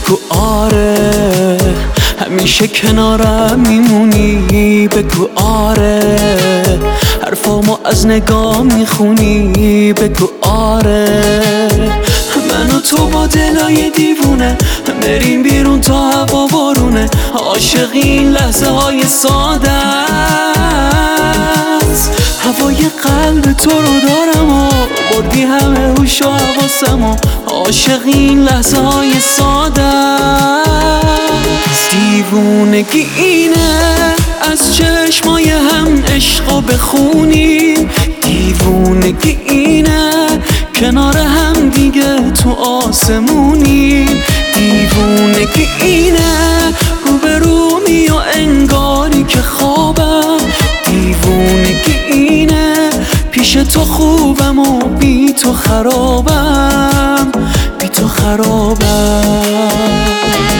بگو آره همیشه کنارم میمونی، بگو آره حرفامو از نگاه میخونی، بگو آره من و تو با دلای دیوونه بریم بیرون تا هوا بارونه، عاشق این لحظه های ساده است. هوای قلب تو رو دارم و بردی همه هوش و حواسم و عاشق این لحظه های ساده است. دیوونگی اینه از چشمای هم عشقو بخونیم، دیوونگی اینه کنار هم دیگه تو آسمونیم، دیوونگی اینه روبرومی و انگاری که خوابم، دیوونگی اینه پیش تو خوبم و بی تو خرابم، بی تو خرابم.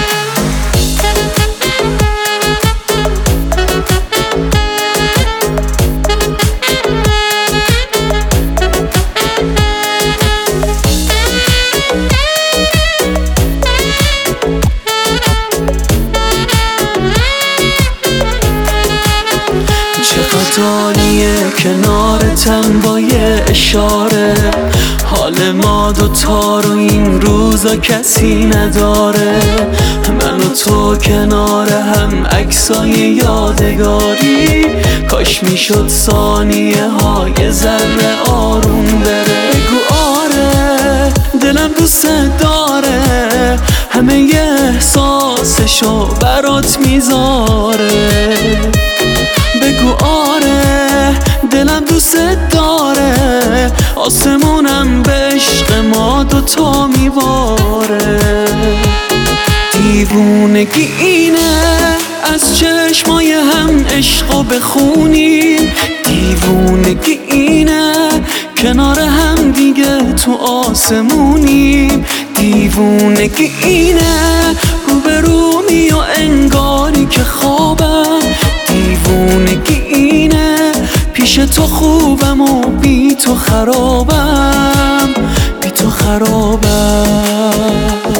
چقدر عالیه کنارتم با یه اشاره، حال ما دوتا رو این روزا کسی نداره، من و تو کنار هم عکسای یادگاری، کاش میشد ثانیه های ذره آروم بره. بگو آره دلم دوست داره همه ی احساسشو برات میذاره، بگو آره دلم دوست داره آسمونم به عشق ما دوتا میباره. دیوونگی اینه از چشمای هم عشقو بخونیم، دیوونگی اینه کنار هم دیگه تو آسمونیم، دیوونگی اینه روبرومی و انگاری که خوابم، دیوونگی اینه پیش تو خوبم و بی تو خرابم، بی تو خرابم.